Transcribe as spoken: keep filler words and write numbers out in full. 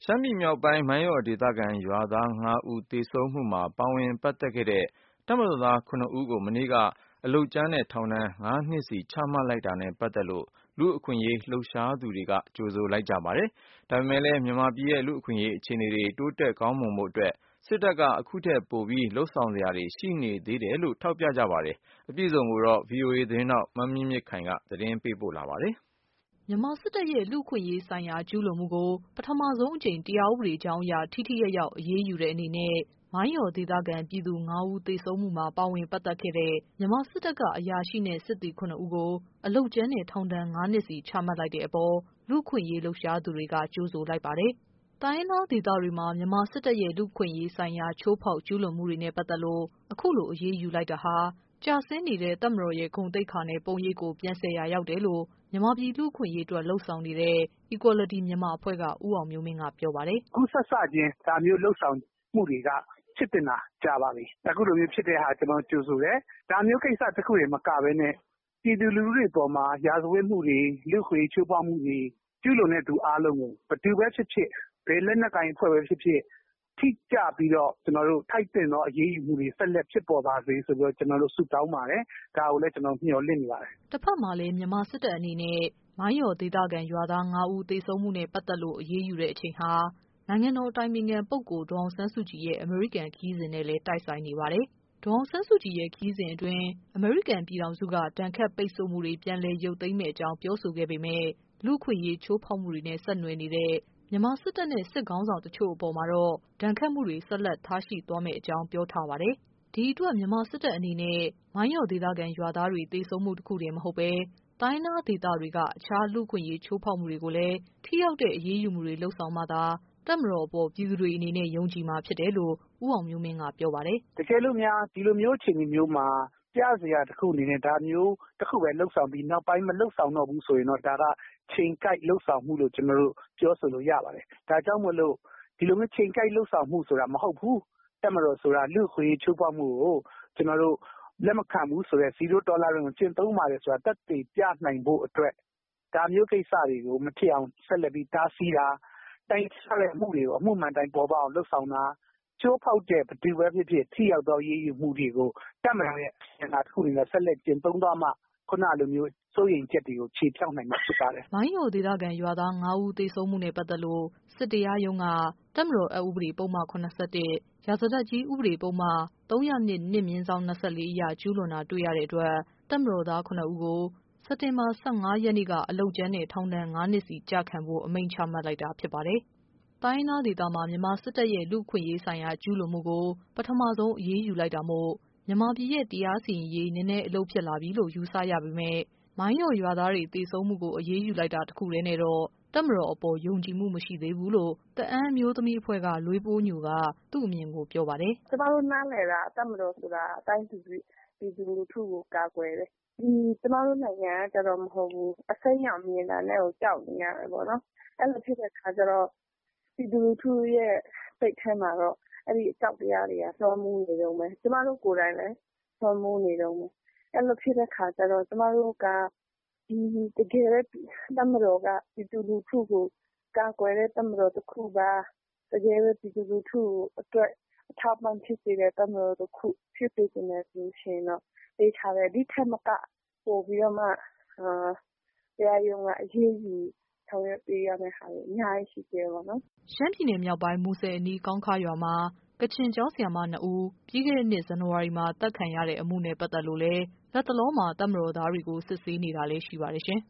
ရှမ်းပြည်မြောက်ပိုင်း မိုင်းယော်ဒေသခံရွာသားငါးဦးသေဆုံးမှုမှာပါဝင်ပတ်သက်ခဲ့တဲ့တပ်မတော်သားခုနှစ်ဦးကိုမနေ့ကအလုပ်ကြမ်းနဲ့ထောင်ဒဏ်ငါးနှစ်စီချမှတ်လိုက်တာနဲ့ပတ်သက်လို့လူ့အခွင့်အရေးလှုပ်ရှားသူတွေကကြိုဆိုလိုက်ကြပါတယ်။ ဒါပေမဲ့လည်းမြန်မာပြည်ရဲ့လူ့အခွင့်အရေးအခြေအနေတွေတိုးတက်ကောင်းမွန်ဖို့အတွက်စစ်တပ်ကအခုထက်ပိုပြီးလုပ်ဆောင်စရာတွေရှိနေသေးတယ်လို့ထောက်ပြကြပါတယ်။ အပြည့်အစုံကိုတော့ ဗွီအိုအေသတင်းထောက်မမြင့်မြင့်ခိုင်ကသတင်းပေးပို့ထားပါတယ်။မြန်မာစစ်တပ်ရဲ့လူ့အခွင့်အရေးဆိုင်ရာကျူးလွန်မှုကိုပထမဆုံးအကြိမ်တရားဥပဒေကြောင်းအရထိထိရောက်ရောက်အရေးယူတဲ့အနေနဲ့မိုင်းယော်ဒေသခံပြည်သူငါးဦးသေဆုံးမှုမှာပါဝင်ပတ်သက်ခဲ့တဲ့မြန်မာစစ်တပ်ကအရာရှိနဲ့စစ်သည်ခုနှစ်ဦးကိုအလုပ်ကြမ်းနဲ့ထောင်ဒဏ်ငါးနှစ်စီချမှတ်လိုက်တဲ့အပေါ်လူ့အခွင့်အရေးလှုပ်ရှားသူတွေကကြိုဆိုလိုက်ပါတယ်။ တိုင်းရင်းသားဒေသတွေမှာမြန်မာစစ်တပ်ရဲ့လူ့အခွင့်အရေးဆိုင်ရာချိုးဖောက်ကျူးလွန်မှုတွေနဲ့ပတ်သက်လို့အခုလိုအရေးယူလိုက်တာဟာကျဆင်းနေတဲ့တပ်မတော်ရဲ့ဂုဏ်သိက္ခာနဲ့ပုံရိပ်ကိုပြန်ဆယ်ရာရောက်တယ်လို့မြန်မာပြည်လူ့အခွင့်အရေးအတွက်လှုံ့ဆော်နေတဲ့ Equality Myanmar အဖွဲ့ကဦးအောင်မျိုးမင်းကပြောပါတယ်။ "အခုစစချင်းဒါမျိုးလှုပ်ဆောင်မှုတွေကဖြစ်တင်တာကြာပါပြီ။အခုလိုမျိုးဖြစ်တဲ့ဟာကျနော်ကြိုဆိုတယ်။ဒါမျိုးကိစ္စတခုတည်းမကဘဲနဲ့ပြည်သူလူထုတွေအပေါ်မှာရာဇဝတ်မှုတွေလူ့အခွင့်အရေးချိုးဖောက်မှုတွေကျူးလွန်တဲ့သူအားလုံးကိုဘယ်သူပဲဖြစ်ဖြစ်ဘယ်လက်နက်ကိုင်အဖွဲ့ပဲဖြစ်ဖြစ်ထိကျပြီးတော့ကျနော်တို့ထိုက်သင့်သောအရေးယူမှုတွေဆက်လက်ဖြစ်ပေါ်ပါစေဆိုပြီးတော့ကျနော်တို့ဆုတောင်းပါတယ်။ဒါကိုလည်းကျနော်မျှော်လင့်နေပါတယ်။တစ်ဖက်မှာလည်းမြန်မာစစ်တပ်အနေနဲ့မိုင်းယော်ဒေသခံရွာသားငါးဦးသေဆုံးမှုနဲ့ပတ်သက်လို့အရေးယူတဲ့အချိန်ဟာနိုင်ငံတော်အတိုင်ပင်ခံပုဂ္ဂိုလ်ဒေါ်အောင်ဆန်းစုကြည်ရဲ့အမေရိကန်ခရီးစဉ်နဲ့လည်းတိုက်ဆိုင်နေပါတယ်။ဒေါ်အောင်ဆန်းစုကြည်ရဲ့ခရီးစဉ်အတွင်းအမေရိကန်ပြည်ထောင်စုကဒဏ်ခတ်ပိတ်ဆို့မှုတွေပြန်လည်ရုပ်သိမ်းမယ့်အကြောင်းပြောဆိုခဲ့ပေမဲ့လူ့အခွင့်အရေးချိုးဖောက်မှုတွေနဲ့ဆက်နွယ်နေတဲ့မြန်မာစစ်တပ်နဲ့စစ်ခေါင်းဆောင်တချို့အပေါ်မှာတော့ဒဏ်ခတ်မှုတွေဆက်လက်ထားရှိသွားမယ့်အကြောင်းပြောထားပါတယ်။ဒီအတွက်မြန်မာစစ်တပ်အနေနဲ့မိုင်းယော်ဒေသခံရွာသားတွေသေဆုံးမှုတစ်ခုတည်းမဟုတ်ပဲတိုင်းရင်းသားဒေသတွေကအခြားလူ့အခွင့်အရေးချိုးဖောက်မှုတွေကိုလည်းထိရောက်တဲ့အရေးယူမှုတွေလုပ်ဆောင်မှသာတပ်မတော်အပေါ်ပြည်သူတွေအနေနဲ့ယုံကြည်မှာဖြစ်တယ်လို့ဦးအောင်မျိုးမင်းကပြောပါတယ်။တကယ်လို့များဒီလိုမျိုးအခြေအနေမျိုးမှာပြစရာတစ်ခုအနေနဲ့ဒါမျိုးတစ်ခုပဲလှုပ်ဆောင်ပြီးနောက်ပိုင်းမလှုပ်ဆောင်တော့ဘူးဆိုရင်တော့ဒါကချိန်ကိုက်လှုပ်ဆောင်မှုလို့ကျွန်တော်တို့ပြောဆိုလို့ရပါတယ်။ဒါကြောင့်မို့လို့ဒီလိုမျိုးချိန်ကိုက်လှုပ်ဆောင်မှုဆိုတာမဟုတ်ဘူး။တပ်မတော်ဆိုတာလူ့အခွင့်အရေးချိုးဖောက်မှုကိုကျွန်တော်တို့လက်မခံဘူးဆိုတဲ့ zero tolerance ကိုကျင့်သုံးပါတယ်ဆိုတာသက်သေပြနိုင်ဖို့အတွက်ဒါမျိုးကိစ္စတွေကိုမဖြစ်အောင်ဆက်လက်ပြီးတားဆီးတာတိုင်ချတဲ့မှုတွေကိုအမှုမှန်တိုင်းပေါ်ပေါက်အောင်လှုပ်ဆောင်တာကျိုးဖောက်တဲ့ဘယ်သူပဲဖြစ်ဖြစ်ထိရောက်သောရေးယူမှုတွေကိုတပ်မတော်ရဲ့အင်အားတစ်ခုအနေနဲ့ဆက်လက်ကျင့်သုံးသွားမှခုနလိုမျိုးစိုးရိမ်ချက်တွေကိုခြေဖြောက်နိုင်မှာဖြစ်ပါတယ်။မိုင်းယော်ဒေသခံရွာသားငါးဦးသေဆုံးမှုနဲ့ပတ်သက်လို့စစ်တရားရုံးကတပ်မတော်အက်ဥပဒေပုဒ်မ၇၁ရာဇသတ်ကြီးဥပဒေပုဒ်မ၃၀၂ ၂ အရကျူးလွန်တာတွေ့ရတဲ့အတွက်တပ်မတော်သားခုနှစ်ဦးကိုစက်တင်ဘာ၁၅ရက်နေ့ကအလုပ်ကြမ်းနဲ့ထောင်ဒဏ်ငါးနှစ်စီကျခံဖို့အမိန့်ချမှတ်လိုက်တာဖြစ်ပါတယ်။တိုင်းရင်းသားဒေသမှာမြန်မာစစ်တပ်ရဲ့လူ့အခွင့်အရေးဆိုင်ရာကျူးလွန်မှုကိုပထမဆုံးအရေးယူလိုက်တာမို့မြန်မာပြည်ရဲ့တရားစီရင်ရေးနည်းနည်းအလုပ်ဖြစ်လာပြီလို့ယူဆရပေမဲ့မိုင်းယော်ရွာသားတွေသေဆုံးမှုကိုအရေးယူလိုက်တာတစ်ခုတည်းနဲ့တော့တပ်မတော်အပေါ်ယုံကြည်မှုမရှိသေးဘူးလို့တအာင်းအမျိုးသမီးအဖွဲ့ကလွေးပိုးညိုကသူ့အမြင်ကိုပြောပါတယ်။ကျမတို့နားလည်တာတပ်မတော်ဆိုတာအတိုင်းသူပြည်သူလူထုကိုကာကွယ်တယ်။ဒီကျမတို့နိုင်ငံကကြတော့မဟုတ်ဘူးအစိမ်းရောင်မြင်တာနဲ့ကိုကြောက်နေရတယ်ပေါ့နော်။အဲ့လိုဖြစ်တဲ့အခါကျတော့ပြည်သူလူထုရဲ့စိတ်ထဲမှာတော့အဲ့ဒီအကြောက်တရားတွေကလွှမ်းမိုးနေတော့မယ်။ကျမတို့ကိုယ်တိုင်လည်းလွှမ်းမိုးနေတော့မယ်။အဲ့လိုဖြစ်တဲ့အခါကျတော့ကျမတို့ကဒီတကယ်တပ်မတော်ကပြည်သူလူထုကိုကာကွယ်တဲ့တပ်မတော်တစ်ခုပါတကယ်ပဲပြည်သူလူထုအတွက်အထောက်အပံ့ဖြစ်စေတဲ့တပ်မတော်တစ်ခုဖြစ်စေချင်တယ်ဆိုရှင်တော့သိထားတယ်ဒီထက်မကပို့ပြီးတော့မှအာတရားရုံးကအရေးယူဆောင်ရွက်ပေးရမယ့်ဟာတွေအများကြီးရှိသေးတယ်ပေါ့နော်။ရှမ်းပြည်နယ်မြောက်ပိုင်းမူဆယ်အနီးကောင်းခါရွာမှာကချင်ကျောင်းဆရာမနှစ်ဦးပြီးခဲ့တဲ့နှစ်ဇန်နဝါရီမှာအသတ်ခံရတဲ့အမှုနဲ့ပတ်သက်လို့လည်းလက်တလောမှာတပ်မတော်သားတွေကိုစစ်ဆေးနေတာလည်းရှိပါတယ်ရှင်